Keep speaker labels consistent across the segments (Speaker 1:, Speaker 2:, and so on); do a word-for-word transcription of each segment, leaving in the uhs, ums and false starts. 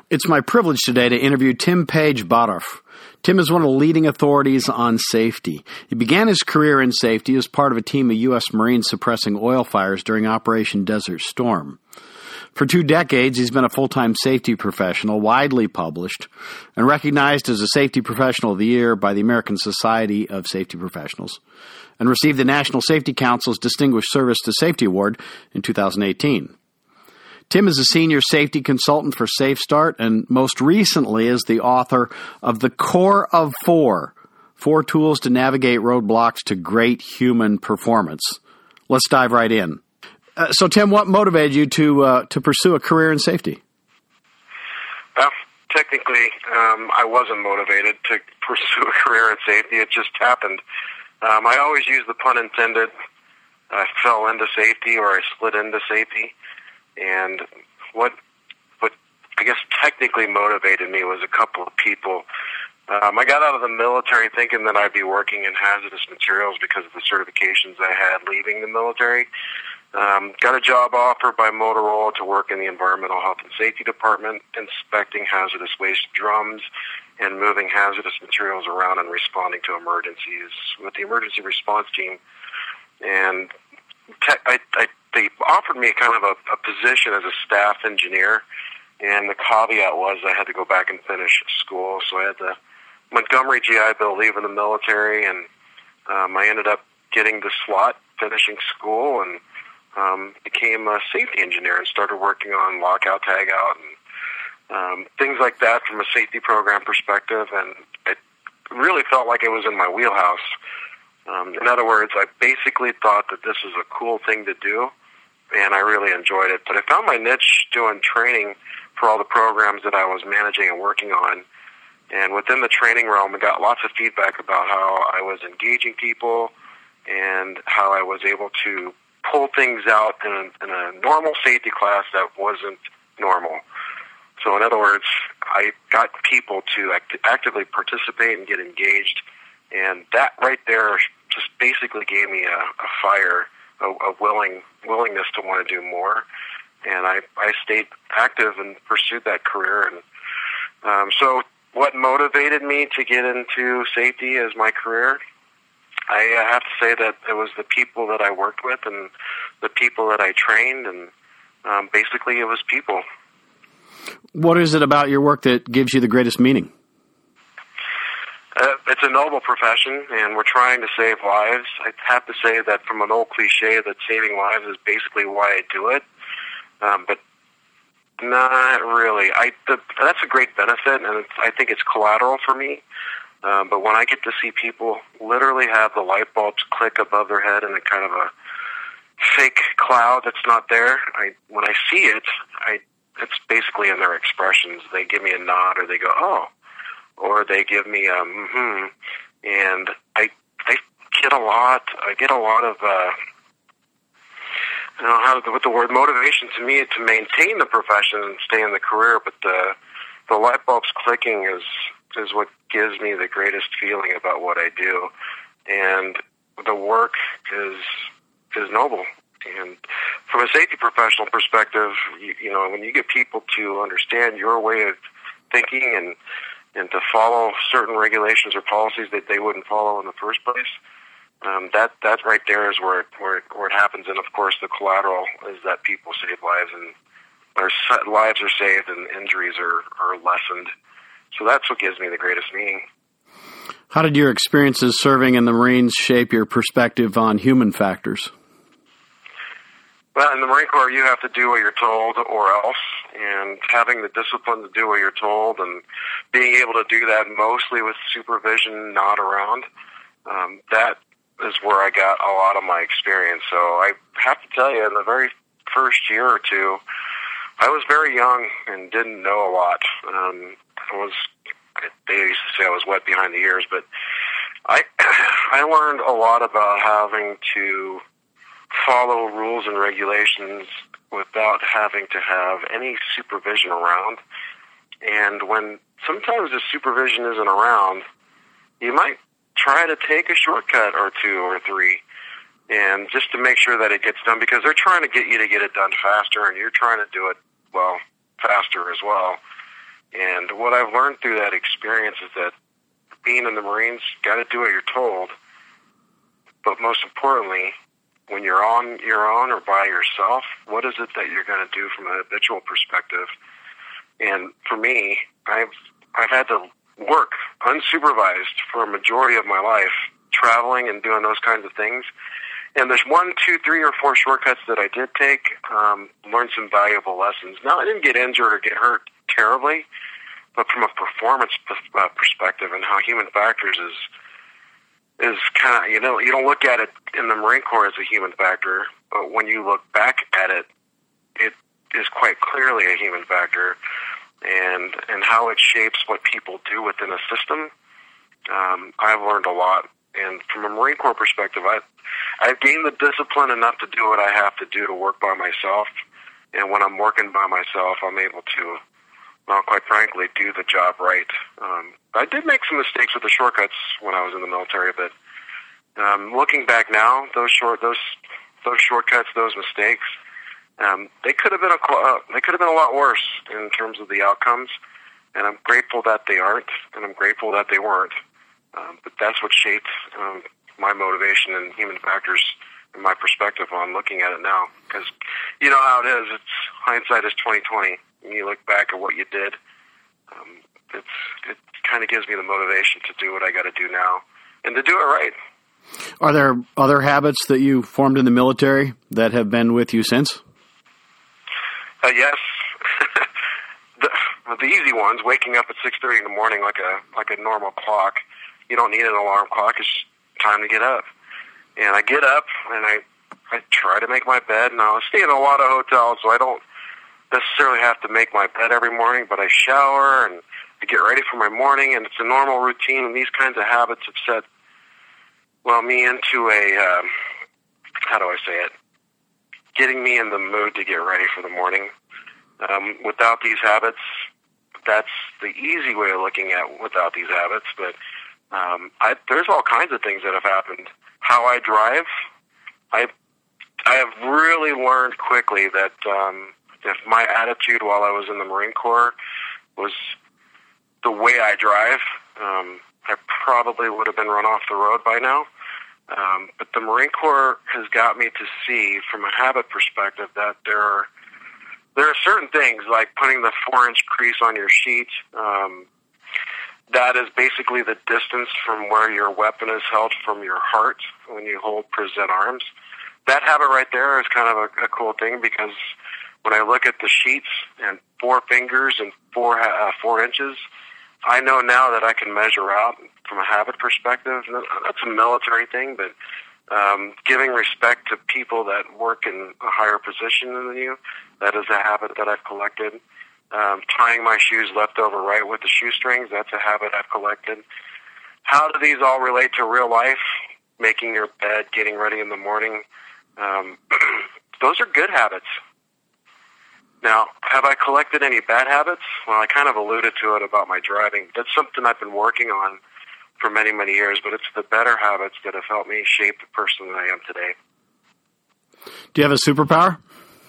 Speaker 1: It's my privilege today to interview Tim Page-Bottorff. Tim is one of the leading authorities on safety. He began his career in safety as part of a team of U S Marines suppressing oil fires during Operation Desert Storm. For two decades, he's been a full-time safety professional, widely published, and recognized as a Safety Professional of the Year by the American Society of Safety Professionals, and received the National Safety Council's Distinguished Service to Safety Award in two thousand eighteen. Tim is a senior safety consultant for SafeStart, and most recently is the author of The Core of Four, Four Tools to Navigate Roadblocks to Great Human Performance. Let's dive right in. Uh, so, Tim, what motivated you to uh, to pursue a career in safety?
Speaker 2: Well, technically, um, I wasn't motivated to pursue a career in safety. It just happened. Um, I always use the pun intended. I fell into safety, or I slid into safety. And what, what I guess technically motivated me was a couple of people. Um, I got out of the military thinking that I'd be working in hazardous materials because of the certifications I had leaving the military. Um, got a job offer by Motorola to work in the Environmental Health and Safety Department, inspecting hazardous waste drums and moving hazardous materials around and responding to emergencies with the emergency response team. And te- I, I they offered me kind of a, a position as a staff engineer, and the caveat was I had to go back and finish school. So I had the Montgomery G I Bill leaving the military, and um, I ended up getting the slot, finishing school, and um, became a safety engineer and started working on lockout, tagout, and um, things like that from a safety program perspective, and it really felt like it was in my wheelhouse. Um, in other words, I basically thought that this was a cool thing to do, and I really enjoyed it. But I found my niche doing training for all the programs that I was managing and working on. And within the training realm, I got lots of feedback about how I was engaging people and how I was able to pull things out in a, in a normal safety class that wasn't normal. So in other words, I got people to act- actively participate and get engaged. And that right there just basically gave me a, a fire, a, a willing willingness to want to do more. And I, I stayed active and pursued that career. And um, so what motivated me to get into safety as my career, I uh, have to say that it was the people that I worked with and the people that I trained. And um, basically it was people.
Speaker 1: What is it about your work that gives you the greatest meaning?
Speaker 2: Uh, it's a noble profession, and we're trying to save lives. I have to say that from an old cliche that saving lives is basically why I do it, um, but not really. I the, that's a great benefit, and it's, I think it's collateral for me. Um, but when I get to see people literally have the light bulbs click above their head in a kind of a fake cloud that's not there, I when I see it, I it's basically in their expressions. They give me a nod, or they go, "Oh." Or they give me a mm-hmm, and I I get a lot. I get a lot of uh, I don't know how to, with the word motivation to me to maintain the profession and stay in the career. But the the light bulbs clicking is is what gives me the greatest feeling about what I do, and the work is is noble. And from a safety professional perspective, you, you know, when you get people to understand your way of thinking and and to follow certain regulations or policies that they wouldn't follow in the first place, um, that that right there is where it, where, it, where it happens. And, of course, the collateral is that people save lives, and our lives are saved and injuries are, are lessened. So that's what gives me the greatest meaning.
Speaker 1: How did your experiences serving in the Marines shape your perspective on human factors?
Speaker 2: Well, in the Marine Corps, you have to do what you're told or else, and having the discipline to do what you're told and being able to do that mostly with supervision not around, um, that is where I got a lot of my experience. So I have to tell you, in the very first year or two, I was very young and didn't know a lot. Um, I was, they used to say I was wet behind the ears, but I, I learned a lot about having to follow rules and regulations without having to have any supervision around. And when sometimes the supervision isn't around, you might try to take a shortcut or two or three, and just to make sure that it gets done, because they're trying to get you to get it done faster, and you're trying to do it, well, faster as well. And what I've learned through that experience is that being in the Marines, got to do what you're told. But most importantly, when you're on your own or by yourself, what is it that you're going to do from a habitual perspective? And for me, I've I've had to work unsupervised for a majority of my life, traveling and doing those kinds of things. And there's one, two, three, or four shortcuts that I did take, um, learned some valuable lessons. Now, I didn't get injured or get hurt terribly, but from a performance p- uh, perspective and how human factors is is kind of, you know, you don't look at it in the Marine Corps as a human factor, but when you look back at it, it is quite clearly a human factor, and and how it shapes what people do within a system. Um, I've learned a lot, and from a Marine Corps perspective, I I've gained the discipline enough to do what I have to do to work by myself, and when I'm working by myself, I'm able to, well, quite frankly, do the job right. Um, I did make some mistakes with the shortcuts when I was in the military, but um, looking back now, those short those those shortcuts, those mistakes, um, they could have been a uh, they could have been a lot worse in terms of the outcomes. And I'm grateful that they aren't, and I'm grateful that they weren't. Um, but that's what shaped um, my motivation and human factors and my perspective on looking at it now. Because you know how it is. It's hindsight is twenty twenty. When you look back at what you did, um, it's it kind of gives me the motivation to do what I got to do now and to do it right.
Speaker 1: Are there other habits that you formed in the military that have been with you since?
Speaker 2: Uh, yes. the, the easy ones, waking up at six thirty in the morning like a like a normal clock. You don't need an alarm clock. It's time to get up. And I get up, and I, I try to make my bed. Now, I stay in a lot of hotels, so I don't necessarily have to make my bed every morning, but I shower, and I get ready for my morning, and it's a normal routine, and these kinds of habits have set, well, me into a, um, how do I say it, getting me in the mood to get ready for the morning. Um, without these habits, that's the easy way of looking at without these habits, but um, I, there's all kinds of things that have happened. How I drive, I I have really learned quickly that um, if my attitude while I was in the Marine Corps was the way I drive, um, I probably would have been run off the road by now. Um, but the Marine Corps has got me to see, from a habit perspective, that there are there are certain things like putting the four-inch crease on your sheet. Um, that is basically the distance from where your weapon is held from your heart when you hold present arms. That habit right there is kind of a, a cool thing, because when I look at the sheets and four fingers and four uh, four inches, I know now that I can measure out from a habit perspective. That's a military thing, but um, giving respect to people that work in a higher position than you, that is a habit that I've collected. Um, tying my shoes left over right with the shoestrings, that's a habit I've collected. How do these all relate to real life? Making your bed, getting ready in the morning. Um, those are good habits. Now, have I collected any bad habits? Well, I kind of alluded to it about my driving. That's something I've been working on for many, many years, but it's the better habits that have helped me shape the person that I am today.
Speaker 1: Do you have a superpower?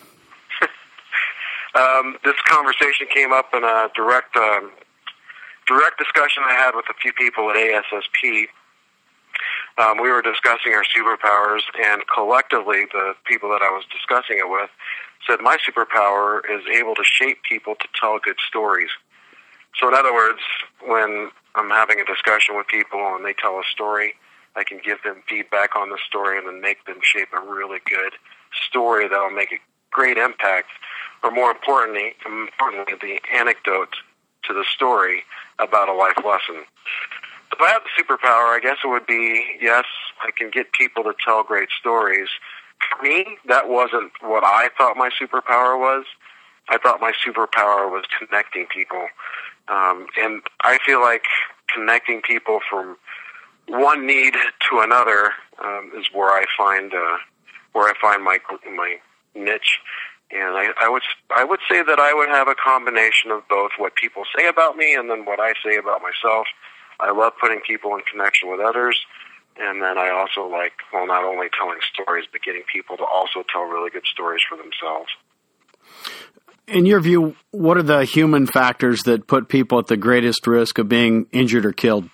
Speaker 2: um, this conversation came up in a direct um, direct discussion I had with a few people at A S S P. Um, we were discussing our superpowers, and collectively, the people that I was discussing it with said my superpower is able to shape people to tell good stories. So in other words, when I'm having a discussion with people and they tell a story, I can give them feedback on the story and then make them shape a really good story that will make a great impact, or more importantly, importantly, the anecdote to the story about a life lesson. If I had the superpower, I guess it would be, yes, I can get people to tell great stories. For me, that wasn't what I thought my superpower was. I thought my superpower was connecting people. Um, and I feel like connecting people from one need to another um, is where I find uh, where I find my my niche. And I, I would I would say that I would have a combination of both what people say about me and then what I say about myself. I love putting people in connection with others, and then I also like, well, not only telling stories, but getting people to also tell really good stories for themselves.
Speaker 1: In your view, what are the human factors that put people at the greatest risk of being injured or killed?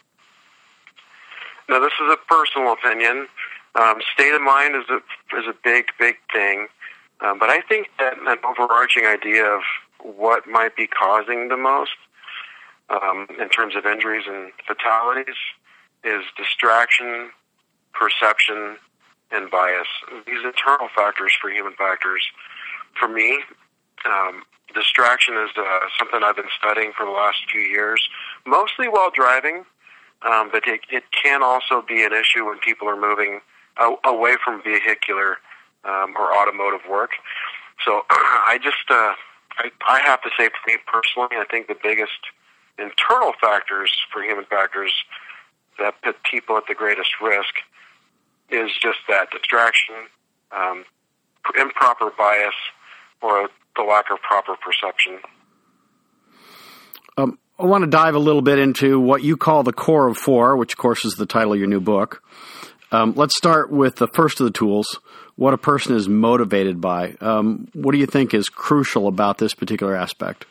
Speaker 2: Now, this is a personal opinion. Um, state of mind is a is a big, big thing. Um, but I think that an overarching idea of what might be causing the most um, in terms of injuries and fatalities is distraction, perception, and bias. These internal factors for human factors. For me, um, distraction is uh, something I've been studying for the last few years, mostly while driving, um, but it, it can also be an issue when people are moving a- away from vehicular um, or automotive work. So I just, uh, I, I have to say, for me personally, I think the biggest internal factors for human factors that put people at the greatest risk is just that distraction, um, improper bias, or the lack of proper perception.
Speaker 1: Um, I want to dive a little bit into what you call the core of four, which, of course, is the title of your new book. Um, let's start with the first of the tools, what a person is motivated by. Um, what do you think is crucial about this particular aspect?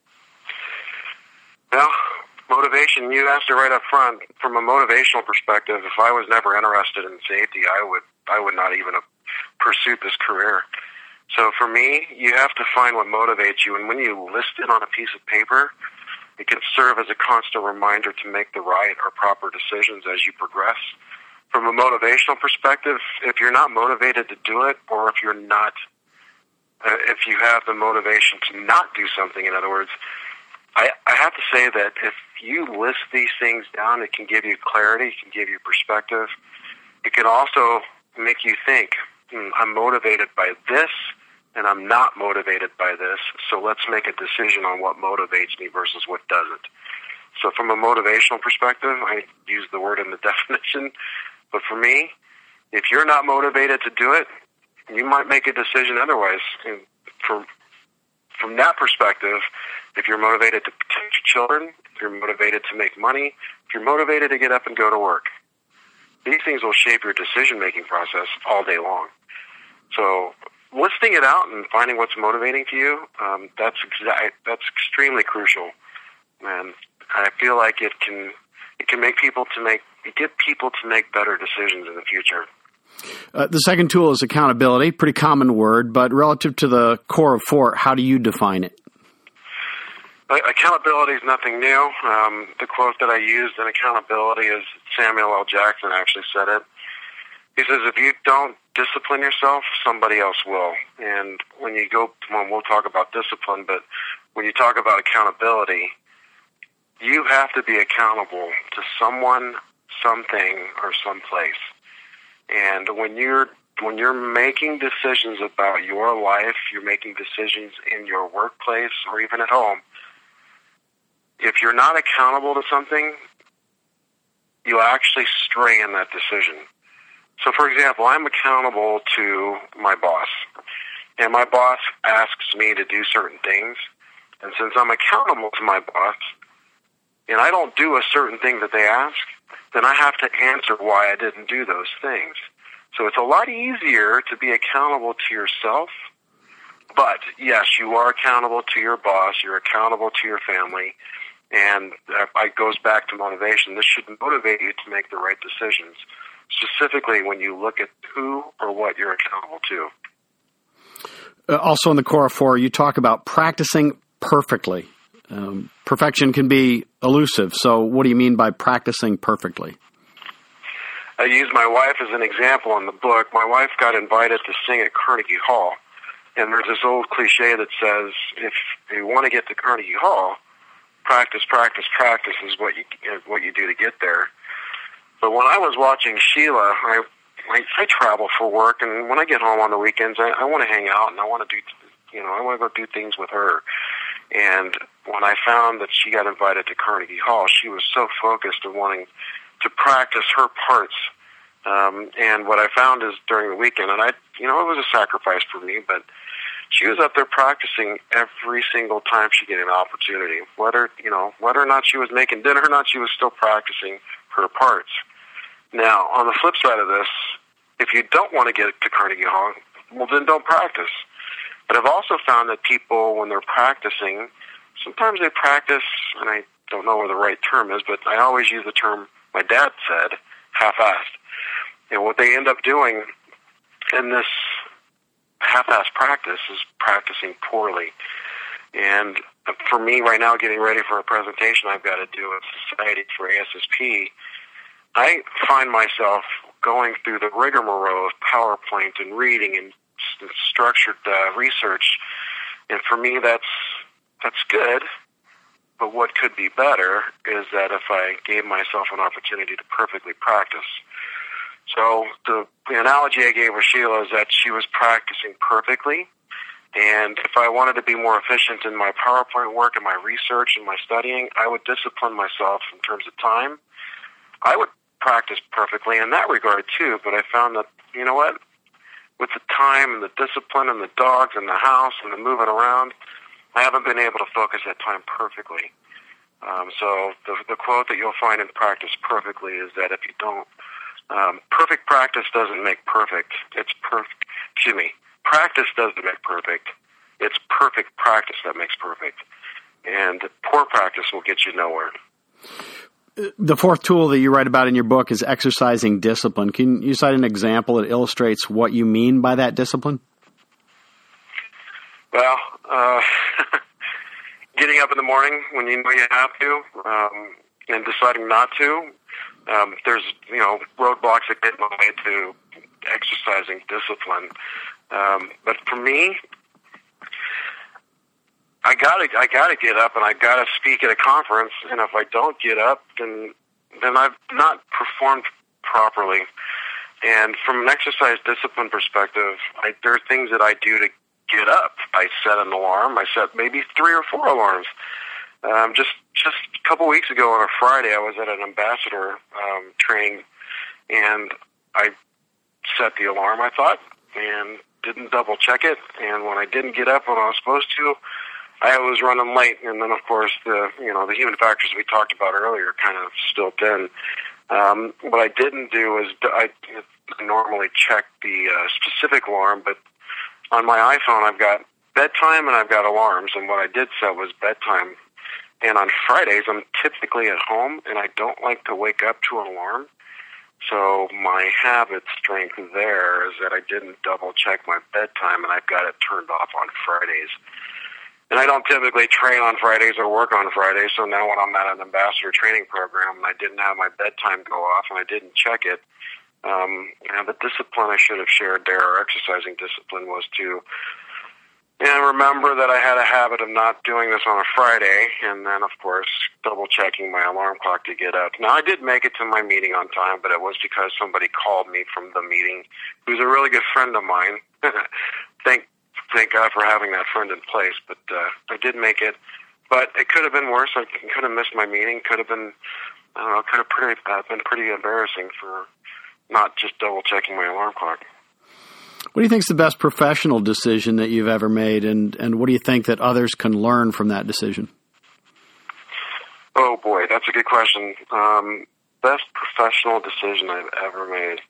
Speaker 2: Well, motivation, you asked it right up front. From a motivational perspective, if I was never interested in safety, I would I would not even have pursued this career. So for me, you have to find what motivates you, and when you list it on a piece of paper, it can serve as a constant reminder to make the right or proper decisions as you progress. From a motivational perspective, if you're not motivated to do it, or if you're not, uh, if you have the motivation to not do something, in other words, I, I have to say that if you list these things down, it can give you clarity, it can give you perspective. It can also make you think, hmm, I'm motivated by this, and I'm not motivated by this, so let's make a decision on what motivates me versus what doesn't. So from a motivational perspective, I use the word in the definition, but for me, if you're not motivated to do it, you might make a decision otherwise. And from, from that perspective, if you're motivated to protect your children, if you're motivated to make money, if you're motivated to get up and go to work, these things will shape your decision-making process all day long. So listing it out and finding what's motivating to you, um, that's exa- that's extremely crucial. And I feel like it can it can make people to make get people to make better decisions in the future.
Speaker 1: Uh, the second tool is accountability, pretty common word, but relative to the core of four, how do you define it?
Speaker 2: Accountability is nothing new. Um, the quote that I used in accountability is Samuel L. Jackson actually said it. He says, if you don't discipline yourself, somebody else will. And when you go, well, we'll talk about discipline, but when you talk about accountability, you have to be accountable to someone, something, or someplace. And when you're when you're making decisions about your life, you're making decisions in your workplace or even at home, if you're not accountable to something, you'll actually stray in that decision. So, for example, I'm accountable to my boss, and my boss asks me to do certain things, and since I'm accountable to my boss, and I don't do a certain thing that they ask, then I have to answer why I didn't do those things. So it's a lot easier to be accountable to yourself, but yes, you are accountable to your boss, you're accountable to your family, and it goes back to motivation. This should motivate you to make the right decisions, specifically when you look at who or what you're accountable to.
Speaker 1: Uh, also in the core of four, you talk about practicing perfectly. Um, perfection can be elusive, so what do you mean by practicing perfectly?
Speaker 2: I use my wife as an example in the book. My wife got invited to sing at Carnegie Hall, and there's this old cliche that says, if you want to get to Carnegie Hall, practice, practice, practice is what you what you do to get there. But when I was watching Sheila, I, I I travel for work, and when I get home on the weekends, I, I want to hang out and I want to do, you know, I want to go do things with her. And when I found that she got invited to Carnegie Hall, she was so focused on wanting to practice her parts. Um, and what I found is during the weekend, and I, you know, it was a sacrifice for me, but she was up there practicing every single time she get an opportunity. Whether, you know, whether or not she was making dinner or not, she was still practicing her parts. Now, on the flip side of this, if you don't want to get to Carnegie Hall, well, then don't practice. But I've also found that people, when they're practicing, sometimes they practice, and I don't know where the right term is, but I always use the term my dad said, half-assed. And what they end up doing in this half-assed practice is practicing poorly. And for me right now, getting ready for a presentation I've got to do at Society for A S S P, I find myself going through the rigmarole of PowerPoint and reading and st- structured uh, research. And for me, that's that's good. But what could be better is that if I gave myself an opportunity to perfectly practice. So the, the analogy I gave with Sheila is that she was practicing perfectly. And if I wanted to be more efficient in my PowerPoint work and my research and my studying, I would discipline myself in terms of time. I would practice perfectly in that regard too, but I found that, you know what, with the time and the discipline and the dogs and the house and the moving around, I haven't been able to focus that time perfectly. Um, so the, the quote that you'll find in Practice Perfectly is that if you don't, um, perfect practice doesn't make perfect. It's perfect, excuse me, practice doesn't make perfect. It's perfect practice that makes perfect. And poor practice will get you nowhere.
Speaker 1: The fourth tool that you write about in your book is exercising discipline. Can you cite an example that illustrates what you mean by that discipline?
Speaker 2: Well, uh, getting up in the morning when you know you have to, um, and deciding not to. Um, there's, you know, roadblocks that get in the way to exercising discipline. Um, but for me, I gotta, I gotta get up and I gotta speak at a conference. And if I don't get up, then, then I've not performed properly. And from an exercise discipline perspective, I, there are things that I do to get up. I set an alarm. I set maybe three or four alarms. Um, just, just a couple weeks ago on a Friday, I was at an ambassador, um, training, and I set the alarm, I thought, and didn't double check it. And when I didn't get up when I was supposed to, I was running late. And then, of course, the, you know, the human factors we talked about earlier kind of stilt in. Um, what I didn't do is I, I normally check the uh, specific alarm, but on my iPhone, I've got bedtime and I've got alarms. And what I did set was bedtime. And on Fridays, I'm typically at home, and I don't like to wake up to an alarm. So my habit strength there is that I didn't double check my bedtime, and I've got it turned off on Fridays. And I don't typically train on Fridays or work on Fridays, so now when I'm at an ambassador training program and I didn't have my bedtime go off and I didn't check it, um, you know, the discipline I should have shared there, or exercising discipline, was to and remember that I had a habit of not doing this on a Friday, and then, of course, double-checking my alarm clock to get up. Now, I did make it to my meeting on time, but it was because somebody called me from the meeting, who's a really good friend of mine. thank thank God for having that friend in place, but uh, I did make it. But it could have been worse. I could have missed my meeting. Could have been, I don't know, could have pretty, uh, been pretty embarrassing for not just double-checking my alarm clock.
Speaker 1: What do you think is the best professional decision that you've ever made, and, and what do you think that others can learn from that decision?
Speaker 2: Oh, boy, that's a good question. Um, best professional decision I've ever made.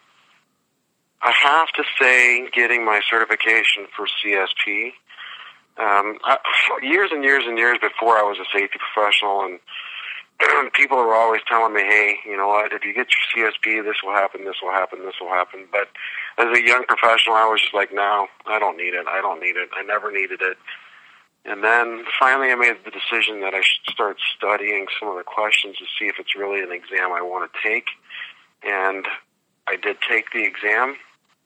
Speaker 2: I have to say getting my certification for C S P. Um, I, years and years and years before I was a safety professional, and people were always telling me, hey, you know what, if you get your C S P, this will happen, this will happen, this will happen. But as a young professional, I was just like, no, I don't need it. I don't need it. I never needed it. And then finally I made the decision that I should start studying some of the questions to see if it's really an exam I want to take. And I did take the exam.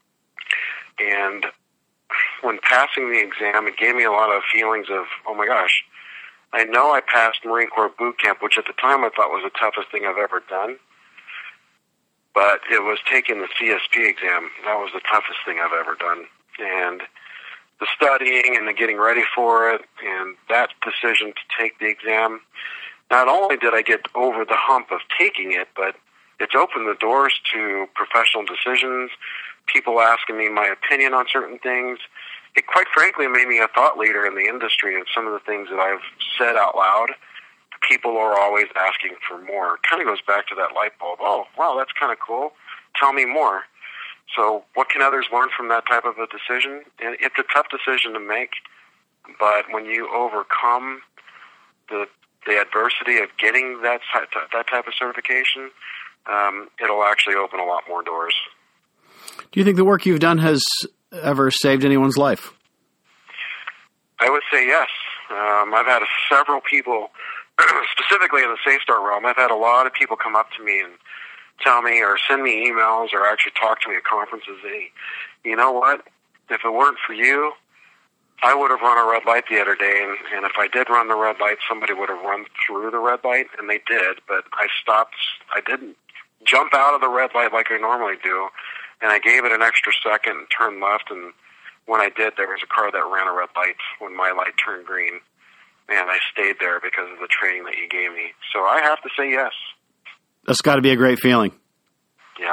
Speaker 2: And when passing the exam, it gave me a lot of feelings of, oh my gosh, I know I passed Marine Corps boot camp, which at the time I thought was the toughest thing I've ever done. But it was taking the C S P exam. That was the toughest thing I've ever done. And the studying and the getting ready for it and that decision to take the exam, not only did I get over the hump of taking it, but it's opened the doors to professional decisions, people asking me my opinion on certain things. It quite frankly made me a thought leader in the industry, and some of the things that I've said out loud, people are always asking for more. It kind of goes back to that light bulb. Oh, wow, that's kind of cool. Tell me more. So what can others learn from that type of a decision? And it's a tough decision to make, but when you overcome the the adversity of getting that that type of certification, um, it'll actually open a lot more doors.
Speaker 1: Do you think the work you've done has ever saved anyone's life?
Speaker 2: I would say yes. Um, I've had several people, specifically in the SafeStart realm, I've had a lot of people come up to me and tell me or send me emails or actually talk to me at conferences. Hey, you know what? If it weren't for you, I would have run a red light the other day, and, and if I did run the red light, somebody would have run through the red light, and they did, but I stopped. I didn't jump out of the red light like I normally do, and I gave it an extra second and turned left, and when I did, there was a car that ran a red light when my light turned green, and I stayed there because of the training that you gave me. So I have to say yes.
Speaker 1: That's got to be a great feeling.
Speaker 2: Yeah.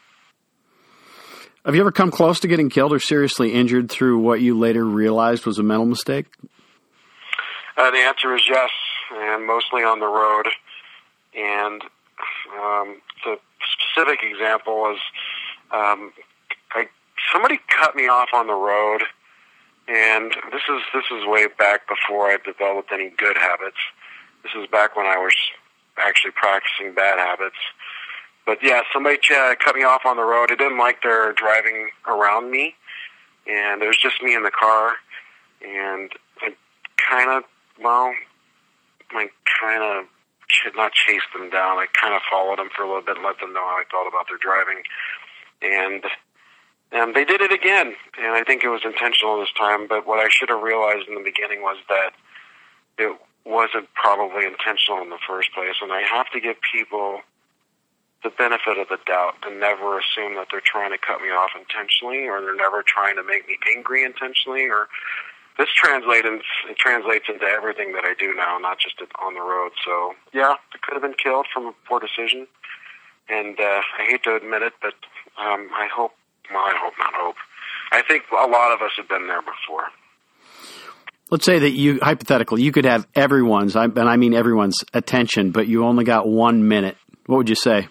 Speaker 1: Have you ever come close to getting killed or seriously injured through what you later realized was a mental mistake?
Speaker 2: Uh, the answer is yes, and mostly on the road. And um, the specific example is um, I, somebody cut me off on the road, and this is this is way back before I developed any good habits. This is back when I was actually practicing bad habits. But yeah, somebody ch- cut me off on the road. I didn't like their driving around me, and there was just me in the car, and I kind of, well, I kind of ch- not chased them down. I kind of followed them for a little bit and let them know how I felt about their driving, and and they did it again, and I think it was intentional this time. But what I should have realized in the beginning was that it wasn't probably intentional in the first place, and I have to give people the benefit of the doubt and never assume that they're trying to cut me off intentionally, or they're never trying to make me angry intentionally. Or this translates it translates into everything that I do now, not just on the road. So yeah, I could have been killed from a poor decision, and uh, I hate to admit it, but um, I hope, well, I hope not hope. I think a lot of us have been there before.
Speaker 1: Let's say that you, hypothetically, you could have everyone's, and I mean everyone's attention, but you only got one minute. What would you say?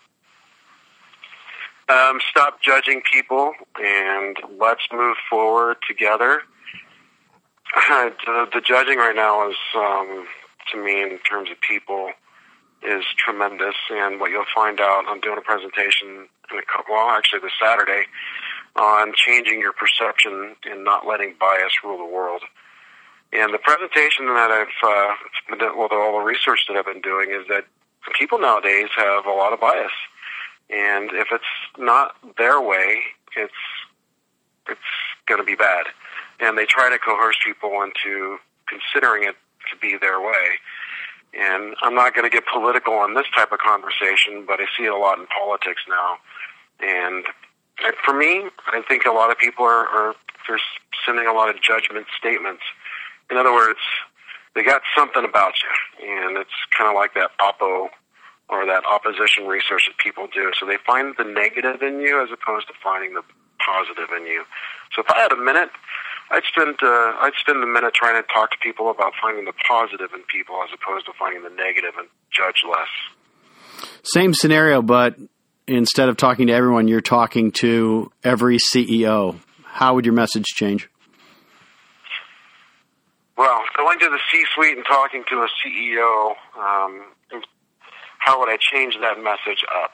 Speaker 2: Um, stop judging people and let's move forward together. the, the judging right now is, um, to me, in terms of people, is tremendous. And what you'll find out, I'm doing a presentation in a couple, well, actually this Saturday, on changing your perception and not letting bias rule the world. And the presentation that I've, uh, well, all the research that I've been doing is that people nowadays have a lot of bias. And if it's not their way, it's it's going to be bad. And they try to coerce people into considering it to be their way. And I'm not going to get political on this type of conversation, but I see it a lot in politics now. And for me, I think a lot of people are, are they're sending a lot of judgment statements. In other words, they got something about you, and it's kind of like that oppo or that opposition research that people do. So they find the negative in you as opposed to finding the positive in you. So if I had a minute, I'd spend uh, I'd spend the minute trying to talk to people about finding the positive in people as opposed to finding the negative and judge less.
Speaker 1: Same scenario, but instead of talking to everyone, you're talking to every C E O. How would your message change?
Speaker 2: Well, going to the C-suite and talking to a C E O, um, how would I change that message up?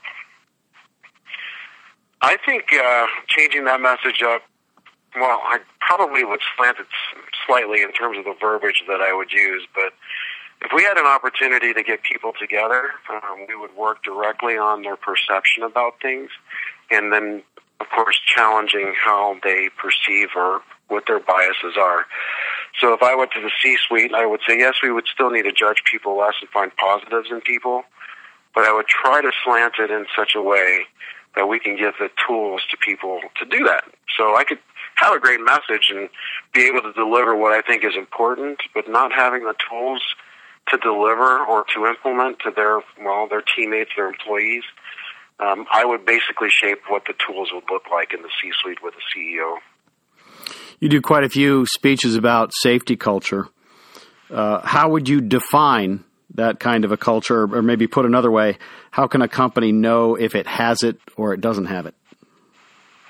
Speaker 2: I think uh, changing that message up, well, I probably would slant it slightly in terms of the verbiage that I would use, but if we had an opportunity to get people together, um, we would work directly on their perception about things, and then, of course, challenging how they perceive or what their biases are. So if I went to the C-suite, I would say, yes, we would still need to judge people less and find positives in people, but I would try to slant it in such a way that we can give the tools to people to do that. So I could have a great message and be able to deliver what I think is important, but not having the tools to deliver or to implement to their, well, their teammates, their employees. Um, I would basically shape what the tools would look like in the C-suite with the C E O.
Speaker 1: You do quite a few speeches about safety culture. Uh, how would you define that kind of a culture, or maybe put another way, how can a company know if it has it or it doesn't have it?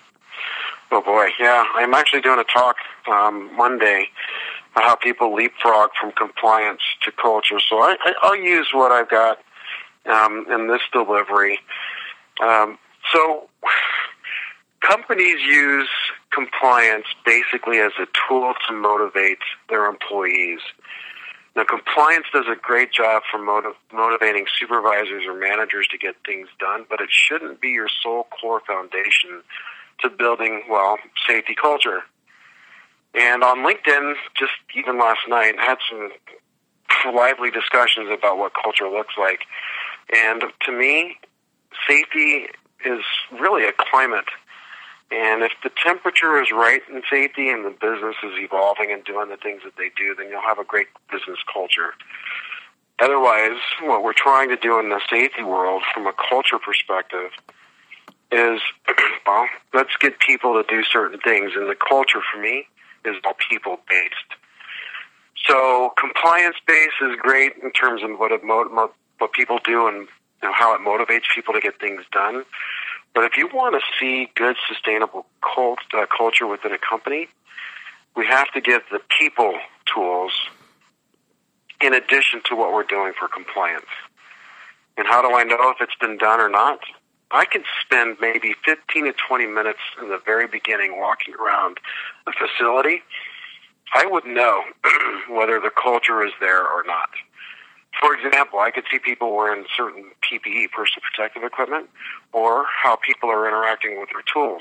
Speaker 2: Oh boy, yeah. I'm actually doing a talk um, Monday on how people leapfrog from compliance to culture. So I, I, I'll use what I've got um, in this delivery. Um, so companies use compliance basically as a tool to motivate their employees. Now, compliance does a great job for motiv- motivating supervisors or managers to get things done, but it shouldn't be your sole core foundation to building, well, safety culture. And on LinkedIn, just even last night, I had some lively discussions about what culture looks like. And to me, safety is really a climate. And if the temperature is right in safety and the business is evolving and doing the things that they do, then you'll have a great business culture. Otherwise, what we're trying to do in the safety world from a culture perspective is, well, let's get people to do certain things. And the culture for me is all people-based. So compliance-based is great in terms of what it mo- mo- what people do and you know, how it motivates people to get things done. But if you want to see good, sustainable cult, uh, culture within a company, we have to give the people tools in addition to what we're doing for compliance. And how do I know if it's been done or not? I can spend maybe fifteen to twenty minutes in the very beginning walking around the facility. I would know whether the culture is there or not. For example, I could see people wearing certain P P E, personal protective equipment, or how people are interacting with their tools.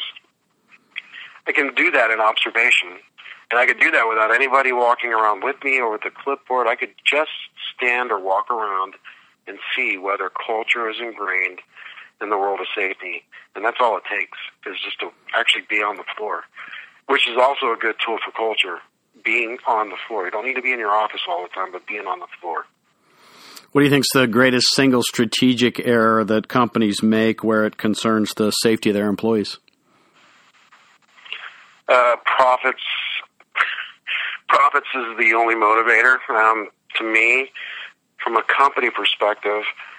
Speaker 2: I can do that in observation, and I could do that without anybody walking around with me or with a clipboard. I could just stand or walk around and see whether culture is ingrained in the world of safety. And that's all it takes, is just to actually be on the floor, which is also a good tool for culture, being on the floor. You don't need to be in your office all the time, but being on the floor.
Speaker 1: What do you think is the greatest single strategic error that companies make where it concerns the safety of their employees?
Speaker 2: Uh, profits. Profits is the only motivator. Um, to me, from a company perspective,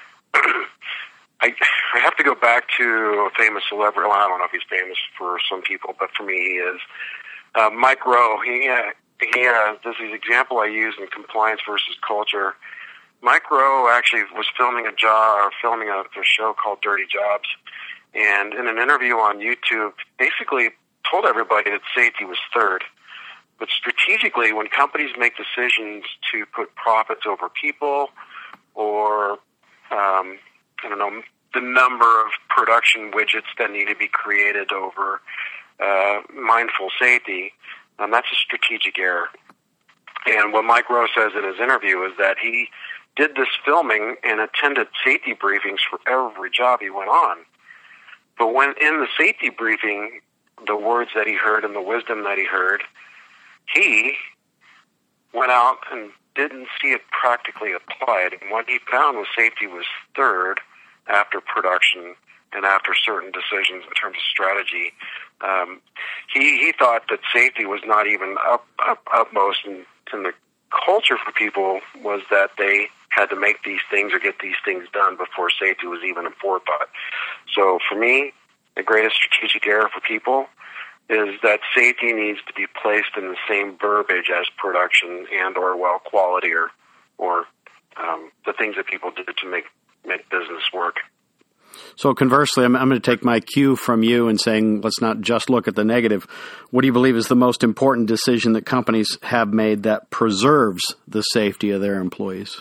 Speaker 2: I, I have to go back to a famous celebrity. Well, I don't know if he's famous for some people, but for me he is. Uh, Mike Rowe. He, uh, he uh, this is an example I use in compliance versus culture. Mike Rowe actually was filming a job, or filming a, a show called Dirty Jobs, and in an interview on YouTube, basically told everybody that safety was third. But strategically, when companies make decisions to put profits over people, or um, I don't know, the number of production widgets that need to be created over uh, mindful safety, um, that's a strategic error. And what Mike Rowe says in his interview is that he did this filming and attended safety briefings for every job he went on. But when in the safety briefing, the words that he heard and the wisdom that he heard, he went out and didn't see it practically applied. And what he found was safety was third after production and after certain decisions in terms of strategy. Um, he, he thought that safety was not even up, up upmost in, in the culture for people, was that they had to make these things or get these things done before safety was even a forethought. So for me, the greatest strategic error for people is that safety needs to be placed in the same verbiage as production and or, well, quality or, or um, the things that people do to make, make business work.
Speaker 1: So conversely, I'm, I'm going to take my cue from you and saying, let's not just look at the negative. What do you believe is the most important decision that companies have made that preserves the safety of their employees?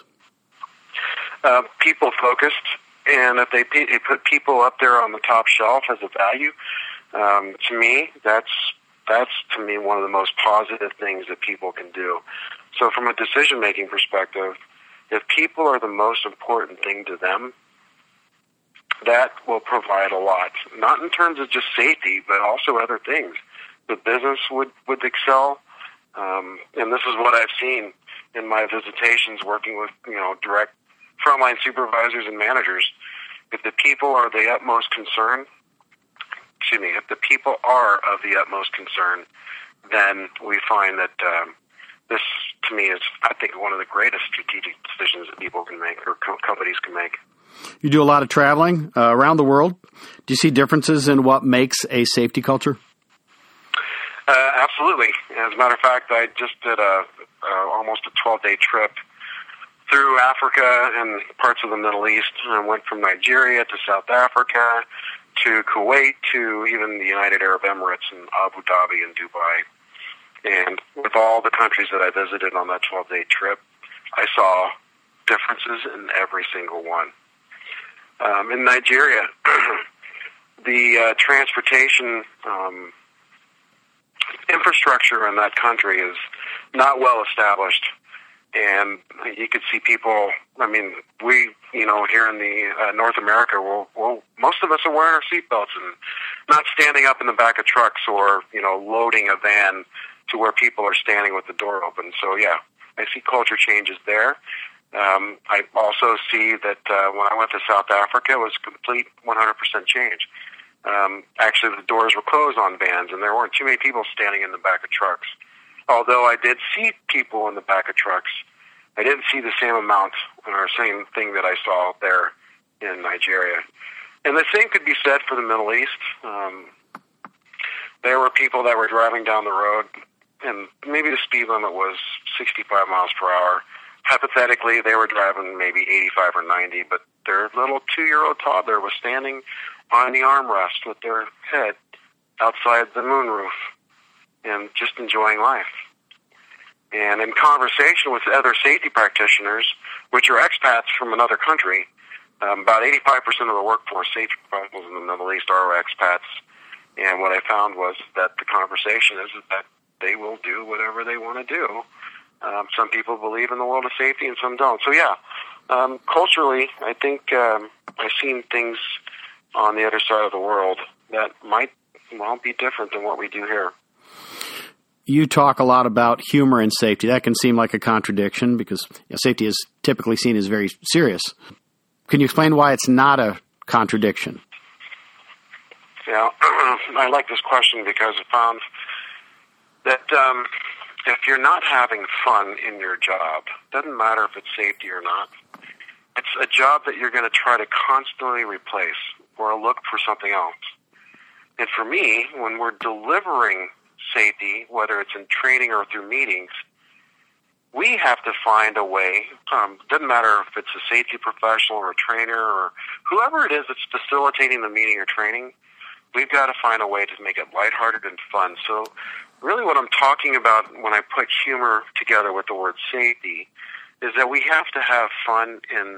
Speaker 2: Uh, people focused, and if they, pe- they put people up there on the top shelf as a value, um, to me, that's that's to me one of the most positive things that people can do. So from a decision-making perspective, if people are the most important thing to them, that will provide a lot, not in terms of just safety, but also other things. The business would, would excel, um, and this is what I've seen in my visitations working with, you know, direct frontline supervisors and managers. If the people are the utmost concern, excuse me, if the people are of the utmost concern, then we find that um, this, to me, is, I think, one of the greatest strategic decisions that people can make or co- companies can make.
Speaker 1: You do a lot of traveling uh, around the world. Do you see differences in what makes a safety culture?
Speaker 2: absolutely. As a matter of fact, I just did a, a almost a twelve-day trip through Africa and parts of the Middle East. I went from Nigeria to South Africa to Kuwait to even the United Arab Emirates and Abu Dhabi and Dubai. And with all the countries that I visited on that twelve-day trip, I saw differences in every single one. Um, in Nigeria, the uh, transportation um, infrastructure in that country is not well established. And you could see people, I mean, we, you know, here in the uh, North America, we'll, we'll, most of us are wearing our seatbelts and not standing up in the back of trucks or, you know, loading a van to where people are standing with the door open. So, yeah, I see culture changes there. Um, I also see that uh, when I went to South Africa, it was complete one hundred percent change. Um, actually, the doors were closed on vans, and there weren't too many people standing in the back of trucks. Although I did see people in the back of trucks, I didn't see the same amount or same thing that I saw there in Nigeria. And the same could be said for the Middle East. Um, there were people that were driving down the road, and maybe the speed limit was sixty-five miles per hour. Hypothetically, they were driving maybe eighty-five or ninety, but their little two-year-old toddler was standing on the armrest with their head outside the moonroof and just enjoying life. And in conversation with other safety practitioners, which are expats from another country, um, about eighty-five percent of the workforce, safety professionals in the Middle East, are expats. And what I found was that the conversation is that they will do whatever they want to do. Um, some people believe in the world of safety and some don't. So, yeah, um, culturally, I think um, I've seen things on the other side of the world that might, well, be different than what we do here.
Speaker 1: You talk a lot about humor and safety. That can seem like a contradiction because you know, safety is typically seen as very serious. Can you explain why it's not a contradiction?
Speaker 2: Yeah, I like this question because I found that um, if you're not having fun in your job, doesn't matter if it's safety or not, it's a job that you're going to try to constantly replace or look for something else. And for me, when we're delivering safety, whether it's in training or through meetings, we have to find a way, um, doesn't matter if it's a safety professional or a trainer or whoever it is that's facilitating the meeting or training, we've got to find a way to make it lighthearted and fun. So really what I'm talking about when I put humor together with the word safety is that we have to have fun in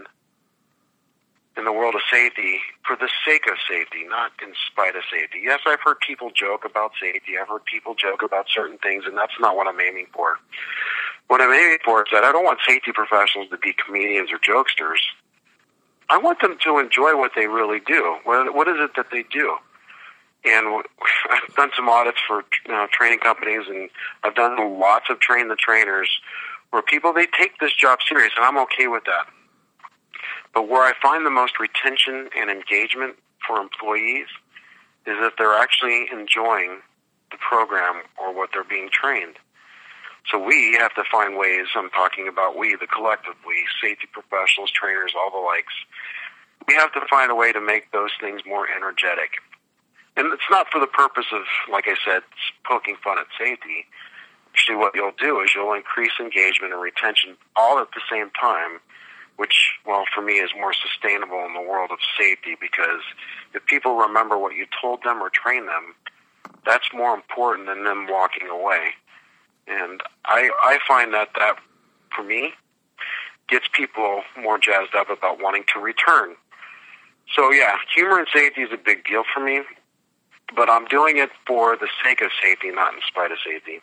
Speaker 2: in the world of safety for the sake of safety, not in spite of safety. Yes, I've heard people joke about safety. I've heard people joke about certain things, and that's not what I'm aiming for. What I'm aiming for is that I don't want safety professionals to be comedians or jokesters. I want them to enjoy what they really do. What, what is it that they do? And I've done some audits for uh, training companies, and I've done lots of train the trainers where people, they take this job serious, and I'm okay with that. But where I find the most retention and engagement for employees is if they're actually enjoying the program or what they're being trained. So we have to find ways, I'm talking about we, the collective we, safety professionals, trainers, all the likes. We have to find a way to make those things more energetic. And it's not for the purpose of, like I said, poking fun at safety. Actually, what you'll do is you'll increase engagement and retention all at the same time, which, well, for me is more sustainable in the world of safety, because if people remember what you told them or trained them, that's more important than them walking away. And I, I find that that, for me, gets people more jazzed up about wanting to return. So, yeah, humor and safety is a big deal for me, but I'm doing it for the sake of safety, not in spite of safety.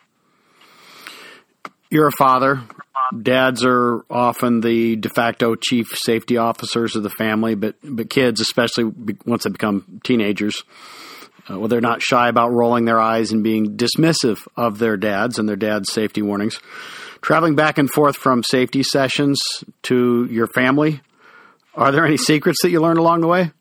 Speaker 1: You're a father. Dads are often the de facto chief safety officers of the family, but but kids, especially once they become teenagers, uh, well, they're not shy about rolling their eyes and being dismissive of their dads and their dads' safety warnings. Traveling back and forth from safety sessions to your family, are there any secrets that you learned along the way?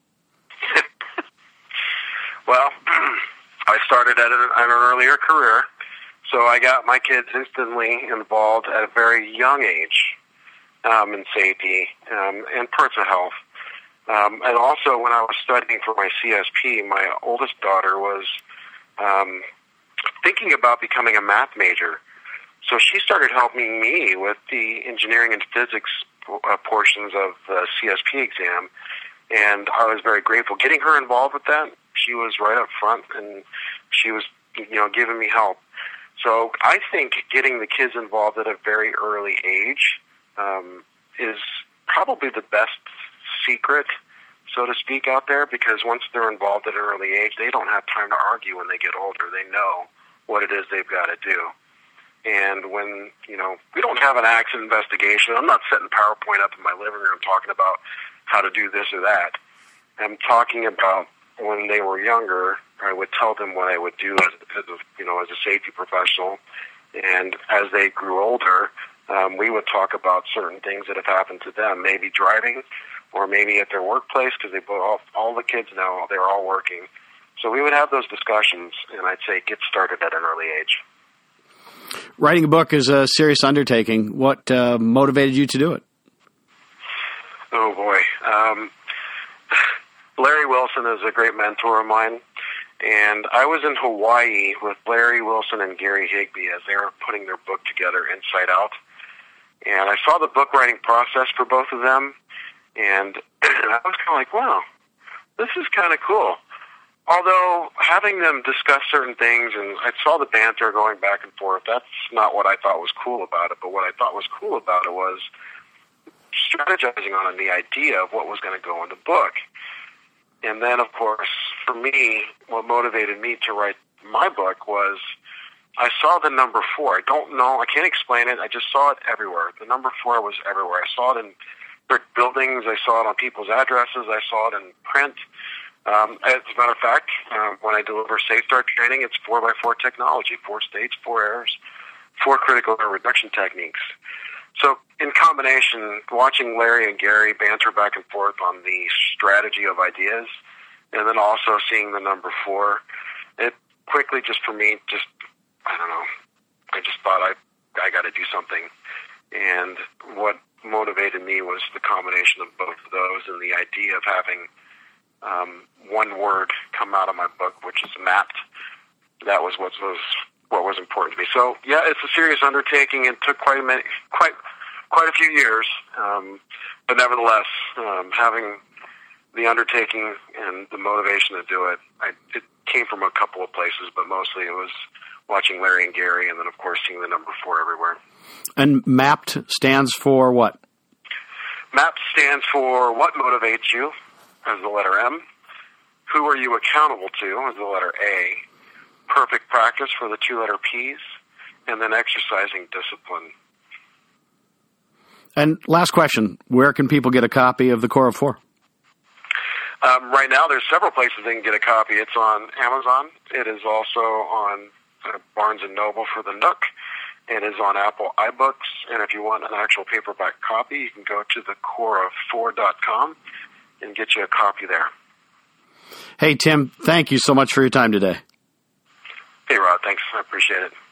Speaker 2: Well, I started at an, at an earlier career. So I got my kids instantly involved at a very young age um, in safety um, and parts of health. Um, and also when I was studying for my C S P, my oldest daughter was um, thinking about becoming a math major. So she started helping me with the engineering and physics uh, portions of the C S P exam, and I was very grateful. Getting her involved with that, she was right up front, and she was, you know, giving me help. So I think getting the kids involved at a very early age um, is probably the best secret, so to speak, out there, because once they're involved at an early age, they don't have time to argue when they get older. They know what it is they've got to do. And when, you know, we don't have an accident investigation, I'm not setting PowerPoint up in my living room talking about how to do this or that. I'm talking about when they were younger, I would tell them what I would do as, as a, you know, as a safety professional. And as they grew older, um, we would talk about certain things that have happened to them, maybe driving or maybe at their workplace, because they both, all, all the kids now, they're all working. So we would have those discussions, and I'd say get started at an early age.
Speaker 1: Writing a book is a serious undertaking. What uh, motivated you to do it?
Speaker 2: Oh, boy. Um, Larry Wilson is a great mentor of mine, and I was in Hawaii with Larry Wilson and Gary Higbee as they were putting their book together, Inside Out. And I saw the book writing process for both of them, and I was kind of like, wow, this is kind of cool. Although having them discuss certain things, and I saw the banter going back and forth, that's not what I thought was cool about it. But what I thought was cool about it was strategizing on the idea of what was going to go in the book. And then, of course, for me, what motivated me to write my book was I saw the number four. I don't know. I can't explain it. I just saw it everywhere. The number four was everywhere. I saw it in brick buildings. I saw it on people's addresses. I saw it in print. Um, as a matter of fact, uh, when I deliver Safe Start training, it's four by four technology, four states, four errors, four critical error reduction techniques. So in combination, watching Larry and Gary banter back and forth on the strategy of ideas, and then also seeing the number four, it quickly just for me, just, I don't know, I just thought I, I got to do something. And what motivated me was the combination of both of those and the idea of having Um, one word come out of my book, which is mapped. That was what was what was important to me. So yeah, it's a serious undertaking. It took quite a many, quite quite a few years, um, but nevertheless, um, having the undertaking and the motivation to do it, I, it came from a couple of places, but mostly it was watching Larry and Gary, and then of course seeing the number four everywhere.
Speaker 1: And MAPPed stands for what?
Speaker 2: MAPPed stands for what motivates you, as the letter M. Who are you accountable to, as the letter A. Perfect practice for the two-letter P's. And then exercising discipline.
Speaker 1: And last question, where can people get a copy of The Core of Four?
Speaker 2: Um, right now, there's several places they can get a copy. It's on Amazon. It is also on uh, Barnes and Noble for the Nook. It is on Apple iBooks. And if you want an actual paperback copy, you can go to the core of four dot com. and get you a copy there.
Speaker 1: Hey, Tim, thank you so much for your time today.
Speaker 2: Hey, Rod, thanks. I appreciate it.